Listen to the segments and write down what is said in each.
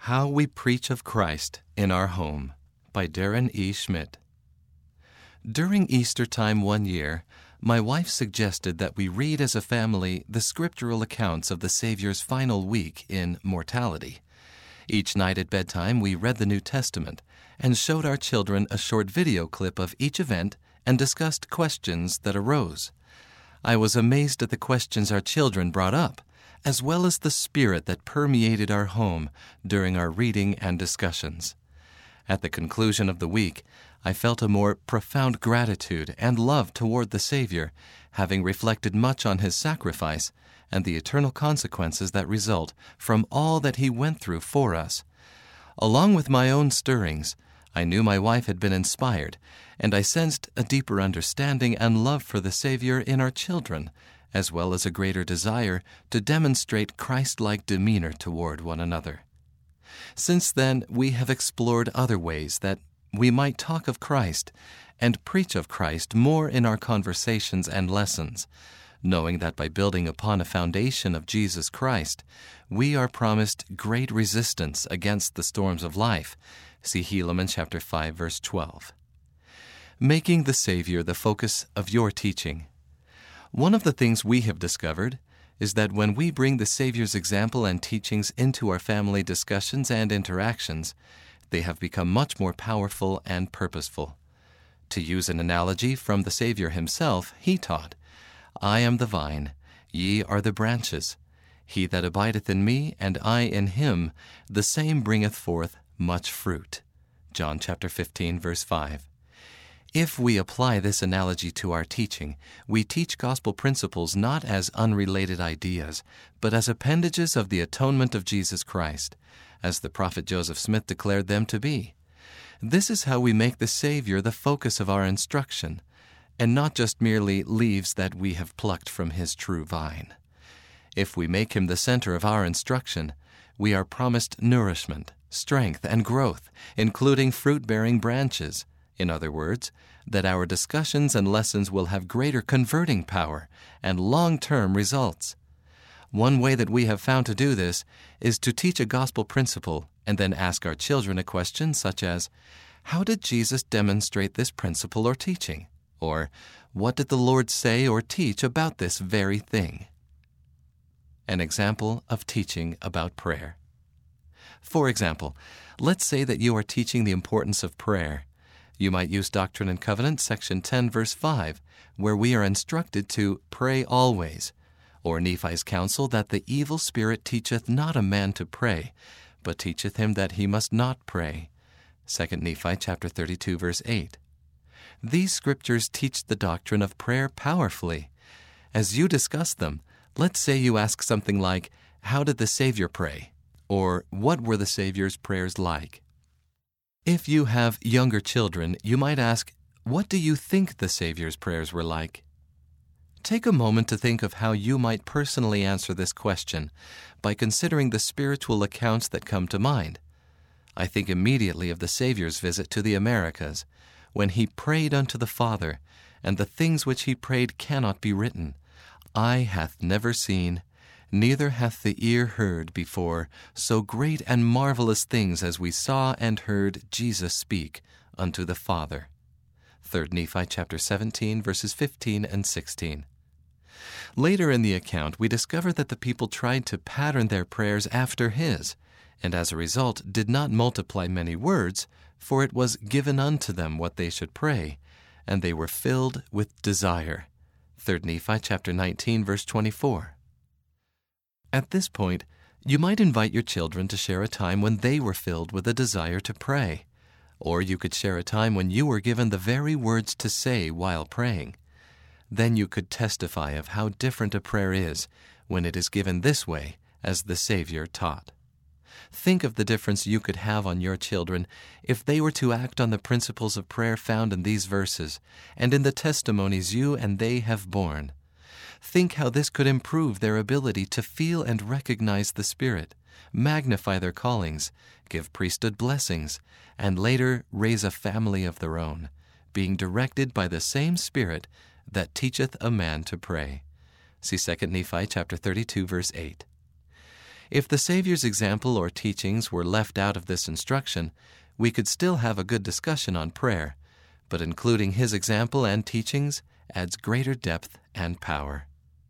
How We Preach of Christ in Our Home by Darren E. Schmidt. During Easter time one year, my wife suggested that we read as a family the scriptural accounts of the Savior's final week in mortality. Each night at bedtime, we read the New Testament and showed our children a short video clip of each event and discussed questions that arose. I was amazed at the questions our children brought up, as well as the spirit that permeated our home during our reading and discussions. At the conclusion of the week, I felt a more profound gratitude and love toward the Savior, having reflected much on His sacrifice and the eternal consequences that result from all that He went through for us. Along with my own stirrings, I knew my wife had been inspired, and I sensed a deeper understanding and love for the Savior in our children, as well as a greater desire to demonstrate Christ-like demeanor toward one another. Since then, we have explored other ways that we might talk of Christ and preach of Christ more in our conversations and lessons, knowing that by building upon a foundation of Jesus Christ, we are promised great resistance against the storms of life. See Helaman chapter 5, verse 12. Making the Savior the focus of your teaching. One of the things we have discovered is that when we bring the Savior's example and teachings into our family discussions and interactions, they have become much more powerful and purposeful. To use an analogy from the Savior Himself, He taught, "I am the vine, ye are the branches. He that abideth in me, and I in him, the same bringeth forth much fruit." John chapter 15, verse 5. If we apply this analogy to our teaching, we teach gospel principles not as unrelated ideas, but as appendages of the atonement of Jesus Christ, as the prophet Joseph Smith declared them to be. This is how we make the Savior the focus of our instruction, and not just merely leaves that we have plucked from His true vine. If we make Him the center of our instruction, we are promised nourishment, strength, and growth, including fruit-bearing branches. In other words, that our discussions and lessons will have greater converting power and long-term results. One way that we have found to do this is to teach a gospel principle and then ask our children a question such as, "How did Jesus demonstrate this principle or teaching?" Or, "What did the Lord say or teach about this very thing?" An example of teaching about prayer. For example, let's say that you are teaching the importance of prayer. You might use Doctrine and Covenants, section 10, verse 5, where we are instructed to pray always, or Nephi's counsel that the evil spirit teacheth not a man to pray, but teacheth him that he must not pray. 2 Nephi chapter 32, verse 8. These scriptures teach the doctrine of prayer powerfully. As you discuss them, let's say you ask something like, "How did the Savior pray?" Or, "What were the Savior's prayers like?" If you have younger children, you might ask, "What do you think the Savior's prayers were like?" Take a moment to think of how you might personally answer this question by considering the spiritual accounts that come to mind. I think immediately of the Savior's visit to the Americas, when He prayed unto the Father, and the things which He prayed cannot be written. Eye hath never seen, neither hath the ear heard before so great and marvelous things as we saw and heard Jesus speak unto the Father. 3 Nephi chapter 17, verses 15 and 16. Later in the account, we discover that the people tried to pattern their prayers after His, and as a result did not multiply many words, for it was given unto them what they should pray, and they were filled with desire. 3 Nephi chapter 19, verse 24. At this point, you might invite your children to share a time when they were filled with a desire to pray, or you could share a time when you were given the very words to say while praying. Then you could testify of how different a prayer is when it is given this way, as the Savior taught. Think of the difference you could have on your children if they were to act on the principles of prayer found in these verses and in the testimonies you and they have borne. Think how this could improve their ability to feel and recognize the Spirit, magnify their callings, give priesthood blessings, and later raise a family of their own, being directed by the same Spirit that teacheth a man to pray. See 2 Nephi chapter 32, verse 8. If the Savior's example or teachings were left out of this instruction, we could still have a good discussion on prayer, but including His example and teachings adds greater depth and power.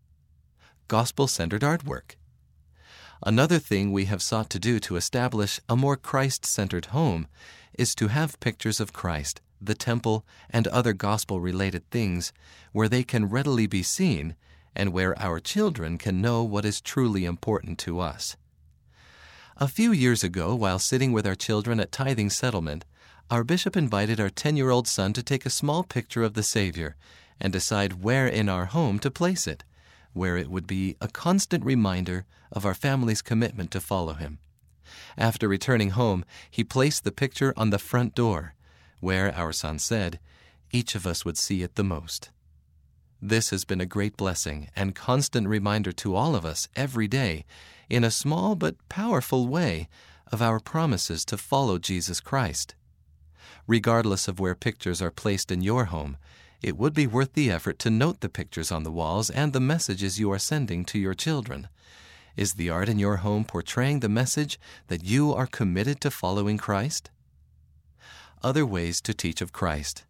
Gospel-centered artwork. Another thing we have sought to do to establish a more Christ-centered home is to have pictures of Christ, the temple, and other gospel-related things where they can readily be seen and where our children can know what is truly important to us. A few years ago, while sitting with our children at tithing settlement, our bishop invited our 10-year-old son to take a small picture of the Savior and decide where in our home to place it, where it would be a constant reminder of our family's commitment to follow Him. After returning home, he placed the picture on the front door, where, our son said, each of us would see it the most. This has been a great blessing and constant reminder to all of us every day, in a small but powerful way, of our promises to follow Jesus Christ. Regardless of where pictures are placed in your home, it would be worth the effort to note the pictures on the walls and the messages you are sending to your children. Is the art in your home portraying the message that you are committed to following Christ? Other ways to teach of Christ.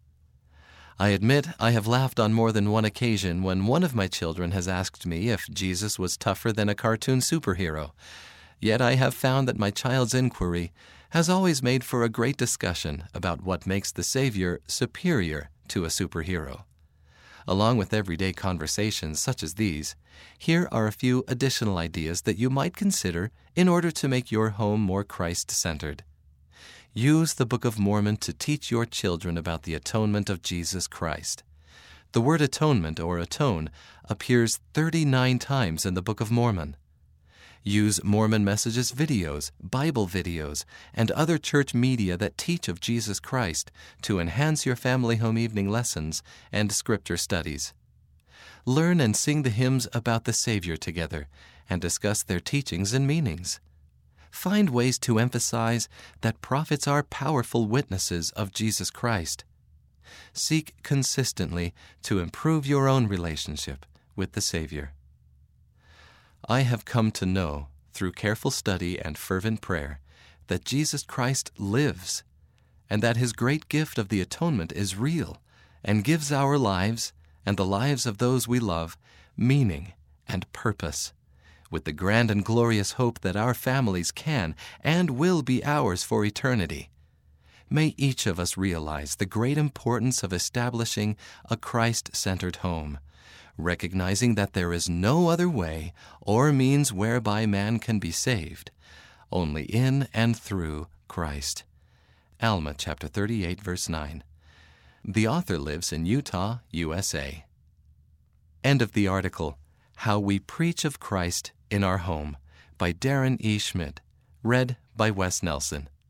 I admit I have laughed on more than one occasion when one of my children has asked me if Jesus was tougher than a cartoon superhero. Yet I have found that my child's inquiry has always made for a great discussion about what makes the Savior superior to a superhero. Along with everyday conversations such as these, here are a few additional ideas that you might consider in order to make your home more Christ-centered. Use the Book of Mormon to teach your children about the atonement of Jesus Christ. The word atonement or atone appears 39 times in the Book of Mormon. Use Mormon Messages videos, Bible videos, and other church media that teach of Jesus Christ to enhance your family home evening lessons and scripture studies. Learn and sing the hymns about the Savior together and discuss their teachings and meanings. Find ways to emphasize that prophets are powerful witnesses of Jesus Christ. Seek consistently to improve your own relationship with the Savior. I have come to know, through careful study and fervent prayer, that Jesus Christ lives, and that His great gift of the atonement is real and gives our lives and the lives of those we love meaning and purpose, with the grand and glorious hope that our families can and will be ours for eternity. May each of us realize the great importance of establishing a Christ-centered home, recognizing that there is no other way or means whereby man can be saved, only in and through Christ. Alma chapter 38, verse 9. The author lives in Utah, USA. End of the article, How We Preach of Christ in Our Home, by Darren E. Schmidt, read by Wes Nelson.